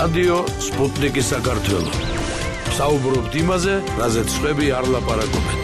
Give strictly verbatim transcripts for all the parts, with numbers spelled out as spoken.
რადიო სპუტნიკი საქართველო. საუბრობთ იმაზე, რაზეც სხვები არ ლაპარაკობენ.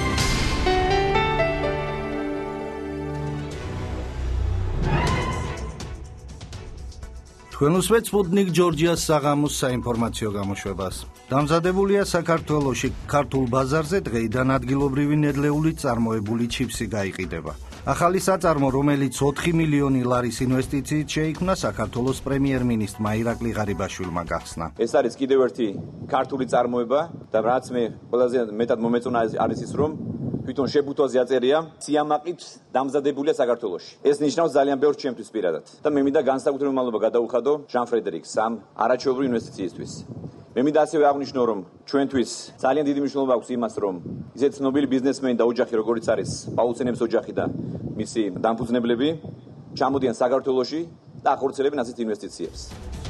თქვენ უსმენთ სპუტნიკ ჯორჯიას საღამოს საინფორმაციო გამოშვებას. დამზადებულია საქართველოში ქართულ ბაზარზე დღეიდან ადგილობრივი ნედლეული წარმოებული ჩიფსი გაიყიდება. ახალი საწარმო, რომელიც ოთხი მილიონი ლარის ინვესტიციით შეიქმნა, საქართველოს პრემიერ-მინისტრმა ირაკლი ღარიბაშვილმა გახსნა. ეს არის კიდევ ერთი ქართული წარმოება და რაც მე ყველაზე მეტად მომეწონა არის ის, რომ თვითონ შებუთვაზე აწერია სიამაყით დამზადებულია საქართველოში. ეს ნიშნავს ძალიან ბევრს ჩემთვის პირადად და მე მინდა განსაკუთრებული მადლობა გადაუხადო ჟან ფრედერიკს ამ არაჩვეულებრივი ინვესტიციისთვის. მე მინდა ასევე აღვნიშნო, რომ ჩვენთვის ძალიან დიდი მნიშვნელობა აქვს იმას, რომ ისეთ ცნობილი ბიზნესმენი და ოჯახი, როგორიც არის პაულსენების ოჯახი და მისი დამფუძნებლები, ჩამოდიან საქართველოში და ახორციელებენ ასეთ ინვესტიციებს.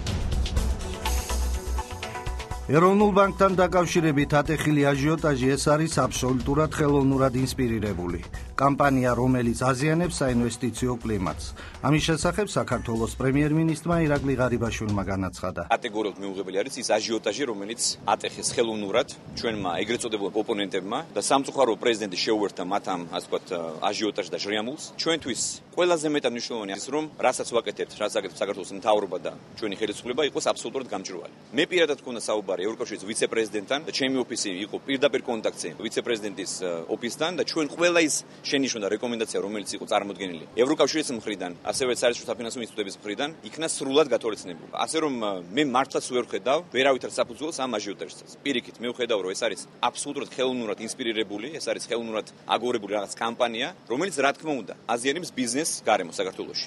ეროვნულ ბანკთან დაკავშირებით ატეხილი აჟიოტაჟი ეს არის აბსოლუტურად ხელოვნურად ინსპირირებული კამპანია, რომელიც აზიანებს საინვესტიციო კლიმატს. ამის შესახებ საქართველოს პრემიერ-მინისტრმა ირაკლი ღარიბაშვილმა განაცხადა. კატეგორიულად მიუღებელი არის ის აჟიოტაჟი, რომელიც ატეხეს ხელოვნურად ჩვენმა ეგრეთ წოდებულ ოპონენტებმა და სამწუხარო პრეზიდენტი შეუერთდა მათ ამ, ასე ვთქვათ, აჟიოტაჟს და ჟრიამულს. ჩვენთვის ყველაზე მეტად მნიშვნელოვანია ის, რომ რასაც ვაკეთებთ, რაც აკეთებს საქართველოს მთავრობა და ჩვენი ხელისუფლება იყოს აბსოლუტურად გამჭვირვალე. მე პირადად მქონდა საუბარი ევროკავშირის ვიცე-პრეზიდენტთან და ჩემი ოფისი იყო პირდაპირ კონტაქტზე ვიცე-პრეზიდენტის ოფისთან და ჩვენ ყველა ის შენიშვნა და რეკომენდაცია, რომელიც იყო წარმოდგენილი ევროკავშირის მხრიდან, ასევე საერთაშორისო საფინანსო ინსტიტუტების მხრიდან, იქნა სრულად გათვალისწინებული. ასე რომ მე მართლაც ვერ ხედავ ვერავითარ საფუძველს ამ აჟიოტაჟს. პირიქით მე ვხედავ, რომ ეს არის აბსოლუტურად ხელოვნურად ინსპირირებული, ეს არის ხელოვნურად აგორებული რაღაც კამპანია, რომელიც რა თქმა უნდა აზიანებს ბიზნესს გარემოს საქართველოში.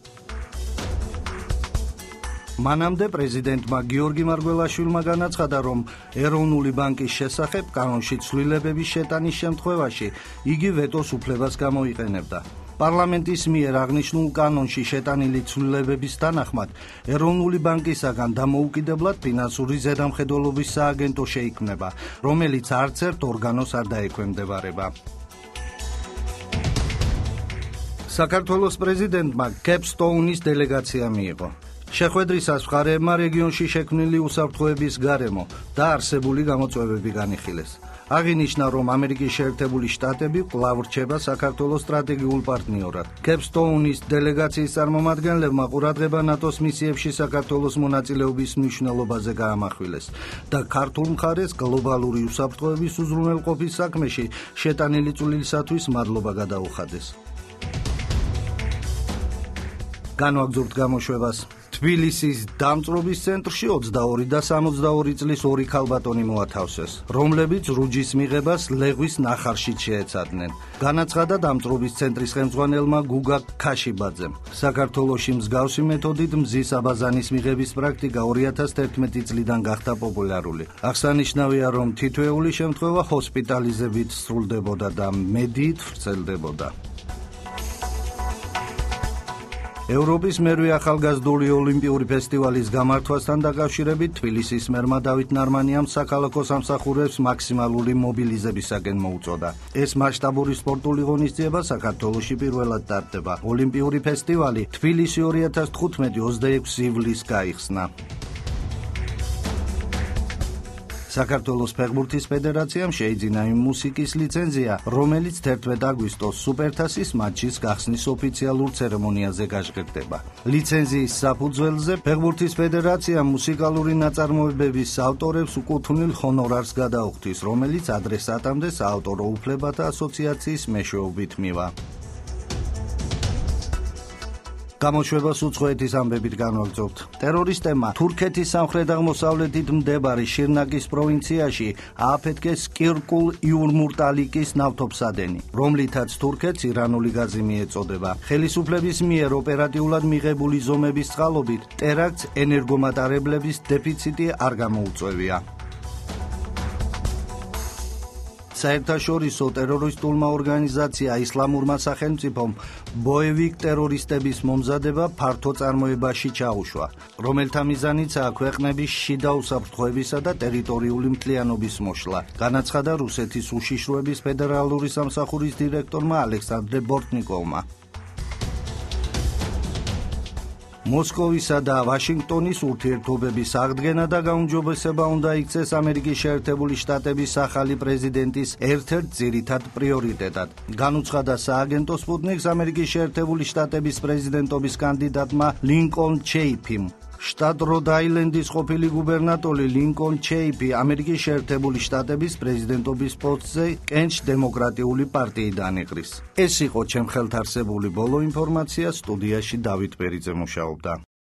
მანამდე პრეზიდენტმა გიორგი მარგველაშვილმა განაცხადა, რომ ეროვნული ბანკის შესახებ კანონში ცვლილებების შეტანის შემთხვევაში იგი ვეტოს უფლებას გამოიყენებდა. პარლამენტის მიერ აღნიშნულ კანონში შეტანილი ცვლილებების თანახმად ეროვნული ბანკისაგან დამოუკიდებლად ფინანსური ზედამხედველობის სააგენტო შეიქმნება, რომელიც არც ერთ ორგანოს არ დაექვემდებარება. საქართველოს პრეზიდენტმა კეპსტოუნის დელეგაცია მიიღო. შეხვედრისას მხარეებმა რეგიონში შექმნილი უსაფრთხოების გარემო და არსებული გამოწვევები განიხილეს. აღინიშნა, რომ ამერიკის შეერთებული შტატები კვლავ რჩება საქართველოს სტრატეგიულ პარტნიორად. კეპსტოუნის დელეგაციის წარმომადგენლებმა ყურადღება ნატოს მისიებში საქართველოს მონაწილეობის მნიშვნელობაზე გაამახვილეს და ქართულ მხარეს გლობალური უსაფრთხოების უზრუნველყოფის საქმეში შეტანილი წვლილისათვის მადლობა გადაუხადეს. განვაგრძობთ გამოშვებას. თბილისის დამწრობის ცენტრში ოცდაორი და სამოცდაორი წლის ორი ქალბატონი მოათავსეს, რომლებიც რუჯის მიღებას ლეღვის ნახარშით შეეცადნენ. განაცხადა დამწრობის ცენტრის ხელმძღვანელმა გუგა ქაშიბაძემ. საქართველოში მსგავსი მეთოდით მზის აბაზანის მიღების პრაქტიკა ორი ათას თერთმეტი წლიდან გახდა პოპულარული. აღსანიშნავია, რომ თითოეული შემთხვევა ჰოსპიტალიზებით სრულდებოდა და მედიით ვრცელდებოდა. ევროპის მერვე ახალგაზრდული ოლიმპიური ფესტივალის გამართვასთან დაკავშირებით თბილისის მერმა დავით ნარმანიამ საქალაქო სამსახურებს მაქსიმალური მობილიზებისაკენ მოუწოდა. ეს მასშტაბური სპორტული ღონისძიება საქართველოში პირველად ტარდება. ოლიმპიური ფესტივალი თბილისი ორი ათას თხუთმეტი ოცდაექვსი ივლისს გაიხსნა. საქართველოს ფეხბურთის ფედერაციამ შეიძინა იმ მუსიკის ლიცენზია, რომელიც თერთმეტ აგვისტოს სუპერთასის მატჩის გახსნის ოფიციალურ ცერემონიაზე გაჟღერდება. ლიცენზიის საფუძველზე ფეხბურთის ფედერაცია მუსიკალური ნაწარმოებების ავტორებს უკუთვნილ ჰონორარს გადაუხდის, რომელიც ადრესატამდე საავტორო უფლებათა ასოციაციის მეშვეობით მივა. გამოშვებას უცხოეთის ამბებით განვაგრძობთ. ტერორისტებმა თურქეთის სამხრეთ-აღმოსავლეთით მდებარე შირნაკის პროვინციაში ააფეთქეს კირკულ იურმურტალიკის ნავთობსადენი, რომლითაც თურქეთს ირანული გაზი მიეწოდება. ხელისუფლების მიერ ოპერატიულად მიღებული ზომების წყალობით ტერაქტს ენერგომატარებლების დეფიციტი არ გამოუწვევია. საერთაშორისო ტერორისტულმა ორგანიზაცია ისლამურმა სახელმწიფომ ბოევიკ ტერორისტების მომზადება ფართო წარმოებაში ჩაუშვა, რომელთა მიზანიცაა ქვეყნების შიდა უსაფრთხოებისა და ტერიტორიული მთლიანობის მოშლა. განაცხადა რუსეთის უშიშროების ფედერალური სამსახურის დირექტორმა ალექსანდრე ბორტნიკოვმა. მოსკოვისა და ვაშინგტონის ურთიერთობების აღდგენა და გაუმჯობესება უნდა იქცეს ამერიკის შეერთებული შტატების ახალი პრეზიდენტის ერთ-ერთ ძირითად პრიორიტეტად. განუცხადა სააგენტო სპუტნიკს ამერიკის შეერთებული შტატების პრეზიდენტობის კანდიდატმა ლინკოლn ჩეიფიმ. შტატ როდ-აილენდის ყოფილი გუბერნატორი ლინკოლn ჩეიფი ამერიკის შეერთებული შტატების პრეზიდენტობის პოსტზე კენჭ დემოკრატიული პარტიიდან იყრის. ეს იყო ჩემ ხელთ არსებული ბოლო ინფორმაცია. სტუდიაში დავით ბერიძე მუშაობდა.